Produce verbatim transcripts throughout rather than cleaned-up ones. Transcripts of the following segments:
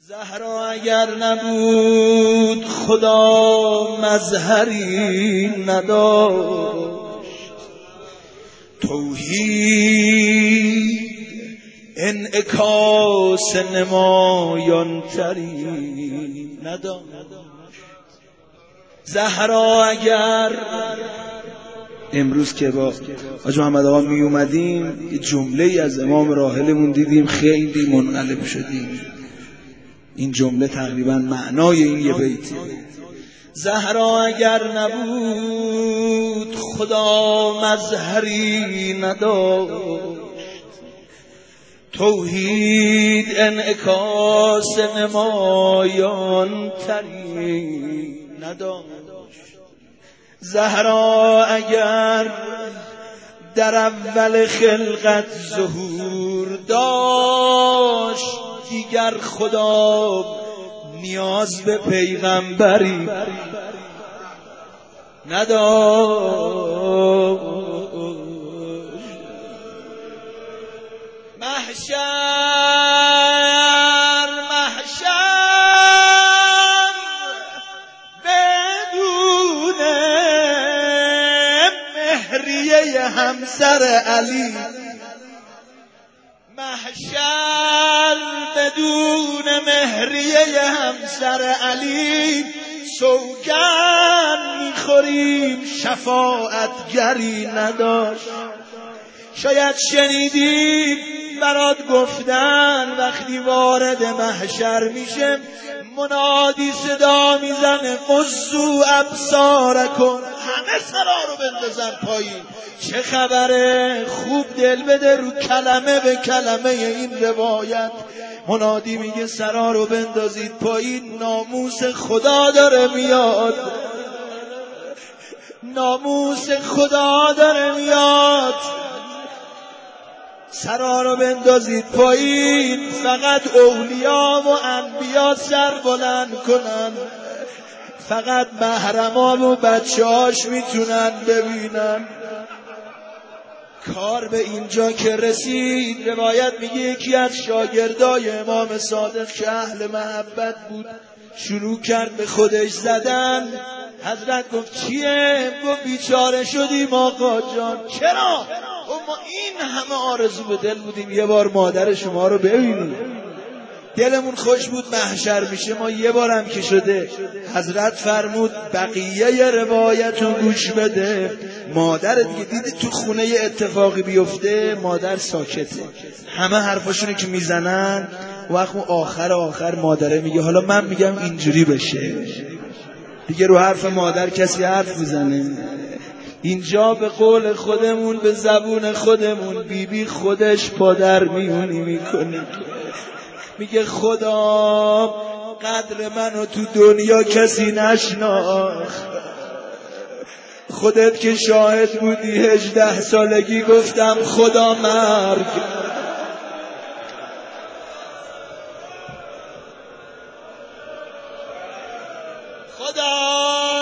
زهرا اگر نبود خدا مظهری نداشت، توحید انعکاس نمایان تری نداشت. زهرا اگر امروز که با حاج محمد آقا می اومدیم یه جمله ای از امام راحلمون دیدیم خیلی منقلب شدیم. این جمله تقریبا معنای این یه بیتی: زهرا اگر نبود خدا مظهری نداشت، توحید انعکاس نمایان تری نداشت. زهرا اگر در اول خلقت ظهور داشت، دیگر خدا نیاز به پیغمبری نداشت. محشر محشر بدون مهریه همسر علی، محشر بدون مهریه همسر علی، سوگند میخوریم شفاعتگری نداشت. شاید شنیدی برات گفتن وقتی وارد محشر میشه منادی صدا میزنه قصوا ابصارکم، همه سرا رو بندازن پایین. چه خبره؟ خوب دل بده رو کلمه به کلمه این روایت. منادی میگه سرا رو بندازید پایین، ناموس خدا داره میاد، ناموس خدا داره میاد. سرا رو بندازید پایین، فقط اولیا و انبیا سر بلند کنن، فقط محرما و بچه هاش میتونن ببینن. کار به اینجا که رسید، روایت میگه یکی از شاگردای امام صادق که اهل محبت بود شروع کرد به خودش زدن. حضرت گفت چیه؟ گفت بیچاره شدیم آقا جان. چرا؟ گفت ما این همه آرزو به دل بودیم یه بار مادر شما رو ببینیم، دلمون خوش بود محشر میشه ما یه بارم که شده. حضرت فرمود بقیه روایتون گوش بده. مادر دیگه دیدی تو خونه یه اتفاقی بیفته مادر ساکته، همه حرفاشونو که میزنن، وقت آخر آخر مادره میگه حالا من میگم اینجوری بشه. دیگه رو حرف مادر کسی حرف میزنه. اینجا به قول خودمون به زبون خودمون بیبی بی خودش پادر میونی میکنه، میگه خدا قدر منو تو دنیا کسی نشناخت، خودت که شاهد بودی هجده سالگی گفتم خدا مرگ. خدا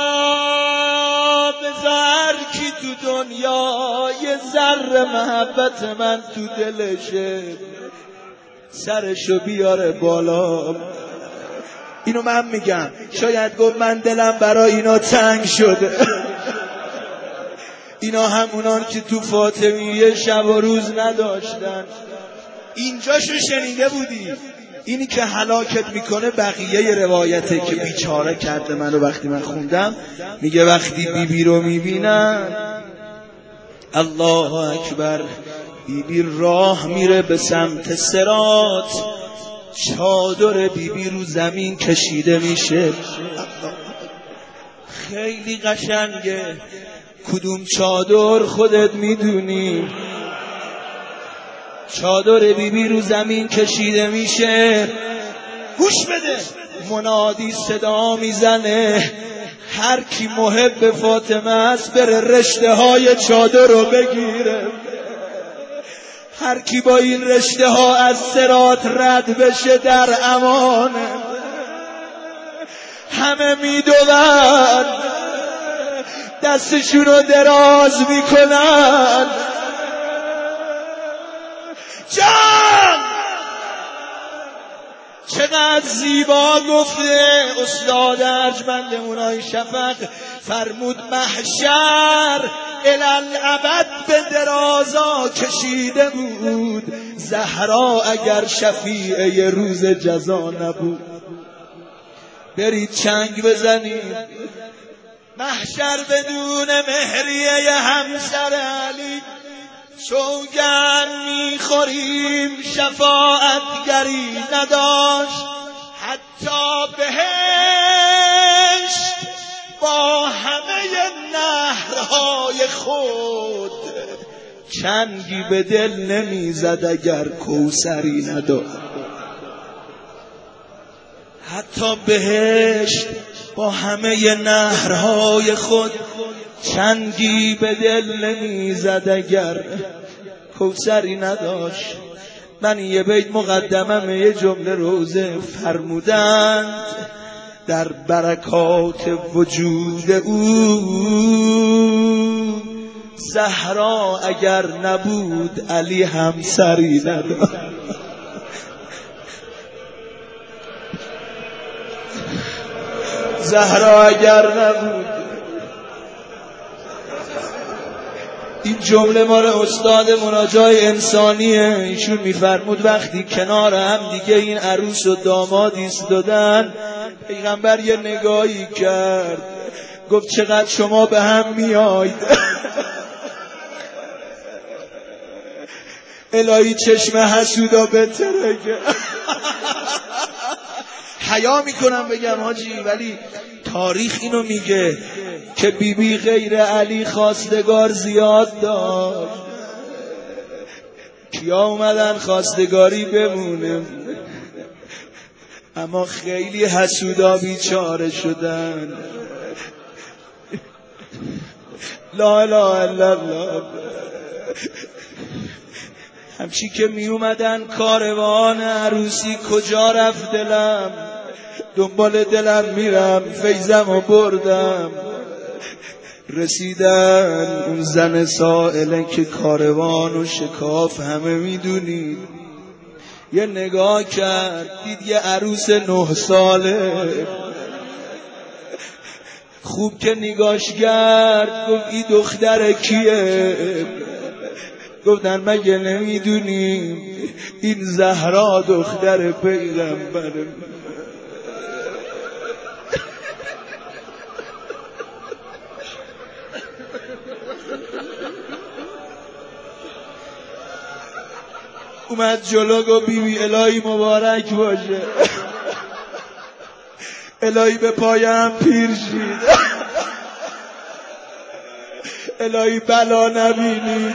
بذار کی تو دنیا یه ذره محبت من تو دلشه، سرشو بیاره بالا. اینو من میگم، شاید گفت من دلم برای اینا تنگ شده. اینا همونان که تو فاطمیه شب و روز نداشتن. اینجاشو شنیده بودی؟ اینی که هلاکت میکنه بقیه روایته که بیچاره کرده منو. وقتی من خوندم میگه وقتی بیبی بی رو میبینن الله اکبر، بیبی بی راه میره به سمت صراط، چادر بیبی بی رو زمین کشیده میشه. خیلی قشنگه. کدوم چادر خودت میدونی؟ چادر بیبی بی رو زمین کشیده میشه. گوش بده، منادی صدا میزنه هر کی محب فاطمه است بره رشته های چادر رو بگیره. هر کی با این رشته ها از صراط رد بشه در امانه. همه میدونن دستشونو دراز میکنن. جان چقدر زیبا گفته استاد ارجمند مونای شفق، فرمود محشر الالعبد به درازا کشیده بود، زهرا اگر شفیعه روز جزا نبود. برید چنگ بزنید محشر بدون مهریه همسر علی، سوگند میخوریم شفاعتگری نداشت، حتی بهشت با همه نهرهای خود چنگی به دل نمیزد اگر کوثری نداشت. حتی بهشت با همه نهرهای خود چنگی به دل نمیزد اگر کوثری نداشت. من یه بیت مقدمم یه جمله روزه فرمودند در برکات وجود او، زهرا اگر نبود علی همسری نداشت. زهرا اگر نبود. این جمله مال استاد مناجای انسانیه. ایشون میفرمود وقتی کنار هم دیگه این عروس و داماد ایستادن، پیغمبر یه نگاهی کرد گفت چقدر شما به هم میاید. الهی چشم حسودا بترکه. حیا میکنم بگم حاجی، ولی تاریخ اینو میگه که بیبی غیر علی خواستگار زیاد داشت. کیا اومدن خواستگاری بمونه، اما خیلی حسودا بیچاره شدن. لا اله الا الله. همچی که می اومدن کاروان عروسی، کجا رفت دلم، دنبال دلم میرم، فیضم و بردم. رسیدن اون زن سائله که کاروان و شکاف همه میدونی، یه نگاه کرد دید یه عروس نه ساله. خوب که نگاش کرد گفت این دختر کیه؟ گفتن مگه نمیدونی این زهرا دختر پیغمبره. اومد جلو گفت بیبی الهی مبارک باشه، الهی به پایم پیر شید، الهی بلا نبینید.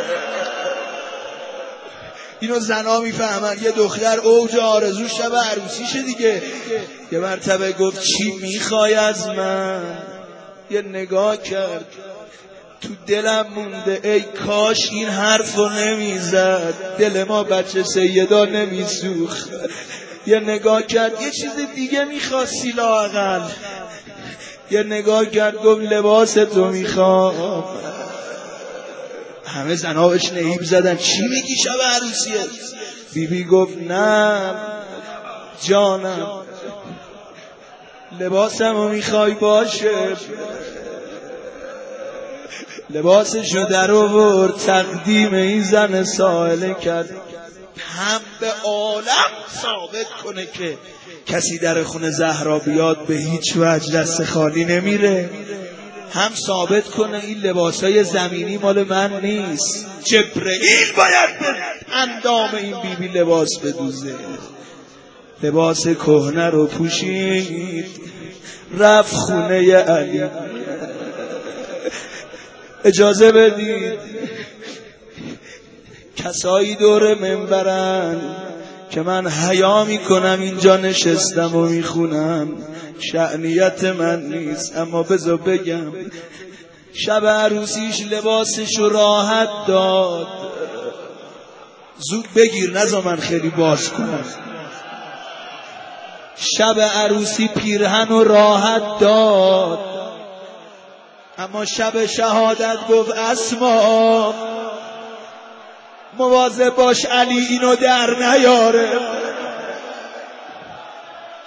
اینو زنا میفهمن. یه دختر اوج آرزو شب عروسیشه دیگه. یه مرتبه گفت چی میخوای از من؟ یه نگاه کرد تو دلم مونده ای کاش این حرفو نمیزد، دل ما بچه سیدا نمیسوخت. یه نگاه کرد یه چیز دیگه میخواستی لااقل. یه نگاه کرد گفت لباس تو میخوام. همه زنها بهش نهیب زدن چی میگی شب عروسیه؟ بیبی گفت نه جانم، لباسمو میخوای باشه. لباسشو در آورد تقدیم این زن سائله کرد، هم به عالم ثابت کنه که کسی در خونه زهرا بیاد به هیچ وجه دست خالی نمیره، هم ثابت کنه این لباسای زمینی مال من نیست، جبرئیل باید به اندام این بیبی لباس بدوزه. لباس کهنه رو پوشید رفت خونه علی. اجازه بدید کسایی دور منبرن که من حیا میکنم اینجا نشستم و میخونم، شأنیت من نیست، اما بذار بگم شب عروسیش لباسشو راحت داد. زود بگیر نذار من خیلی باز کنم. شب عروسی پیرهن و راحت داد، اما شب شهادت گفت اسما مواظب باش علی اینو در نیاره.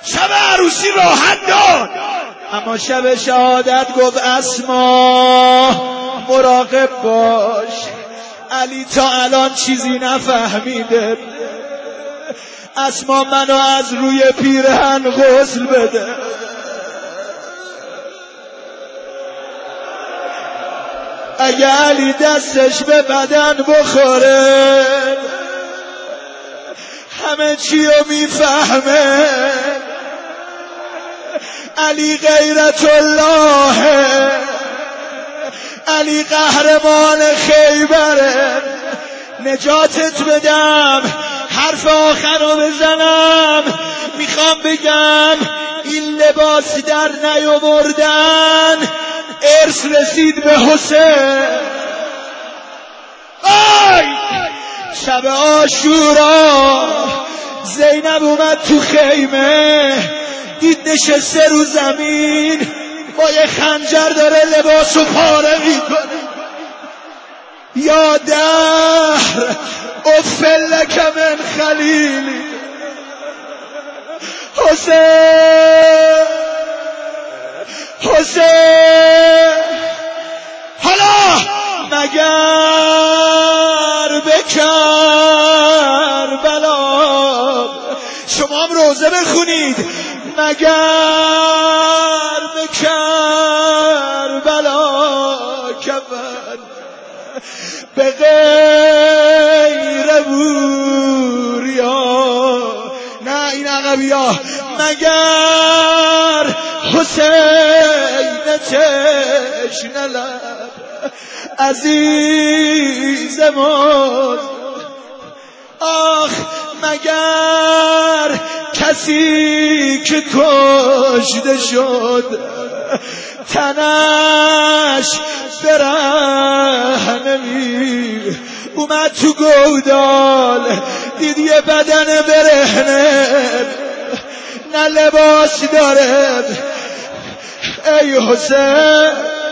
شب عروسی راحت داد، اما شب شهادت گفت اسما مراقب باش، علی تا الان چیزی نفهمیده، اسما منو از روی پیرهن غسل بده. اگه علی دستش به بدن بخوره همه چی رو میفهمه. علی غیرت الله، علی قهرمان خیبره. نجاتت بدم، حرف آخر رو بزنم، میخوام بگم این لباس در نیاوردن ارث رسید به حسین. آی شب عاشورا زینب اومد تو خیمه، دید نشسته رو زمین با یه خنجر داره لباسو پاره میکنه. یا دهر افل لک من خلیلی، حسین حسین. حالا مگر به کربلا، شما هم روزه بخونید، مگر به کربلا کفن به غیر بوریا، نه این عقبیا، مگر حسین تشنه لب عزیزمان. آخ مگر کسی که کشته شد تنش برهنمی، اومد تو گودال دید یه بدن برهنه نه لباس داره. ای حسین